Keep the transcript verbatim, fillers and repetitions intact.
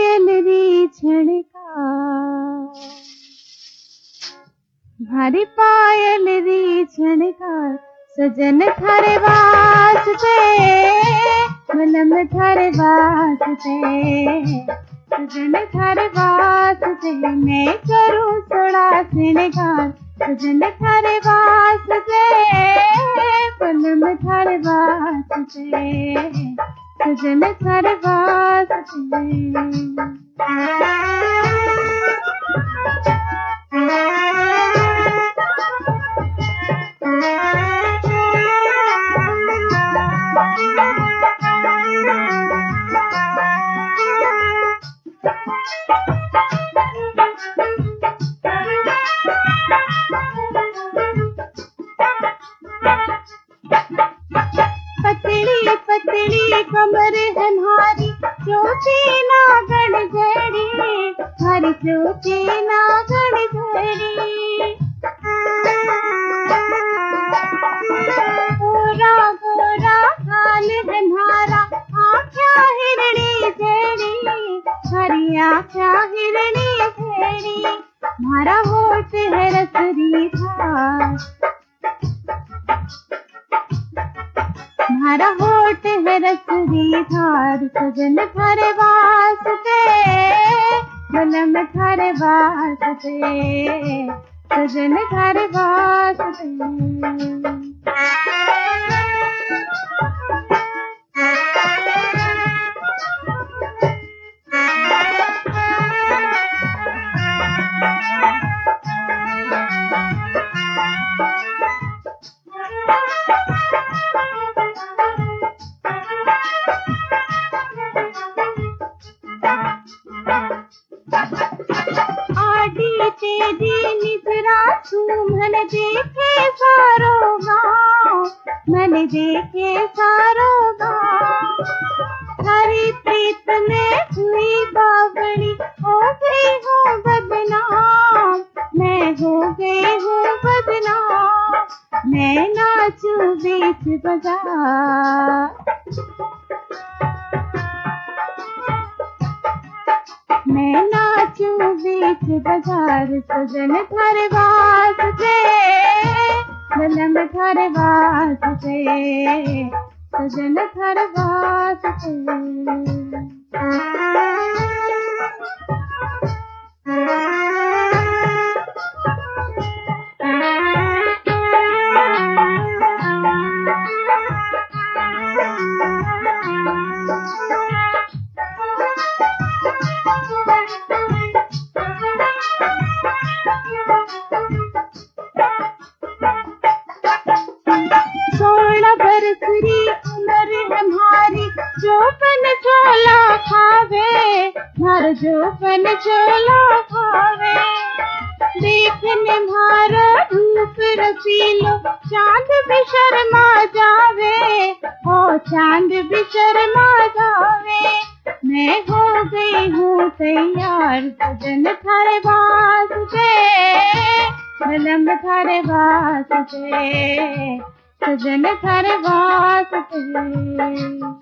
पायल री छणका, भारी पायल री छणका, सजन थारे वास्ते, मलम थारे वास्ते, सजन थारे वास्ते, मैं करूँ थोड़ा श्रृंगार, सजन थारे वास्ते, मलम थारे वास्ते, सजन थारे वास्ते। पतली पतली कमर है हमारी, चोटी नागण झड़ी, हरी चोटी नागण झड़ी। गोरा गोरा हाल है हमारा, आँखा हिरणी झड़ी, हरी आँखा हिरणी झड़ी। हमारा होठ है रसरी धार, हमारा होठ है रसरी धार, सजन थारे वास्ते, मलम थारे वास्ते, सजन थारे वास्ते। आडी तेरी निद्रा सुमन देखे सारो गाँव, मन देखे सारो गाँव। हरी प्रीत में हुई बावड़ी, हो गई हूँ बदनाम, मैं हो गई हूँ बदनाम। मैं नाचूं बीच बाजार, मैं नाचूं बीच बाजार, सजन थारे वास्ते, मलम थारे वास्ते, सजन थारे वास्ते। सोलह बरसरी उम्र है हमारी, जोपन चोला खावे, मार जोपन चोला खावे। देखने मारा रूप रसीलो, चांद भी शर्मा जावे, ओ चांद भी शर्मा जावे। मैं हो गई हूँ तैयार, सजन थारे वास्ते, मलम थारे वास्ते, सजन थारे वास्ते।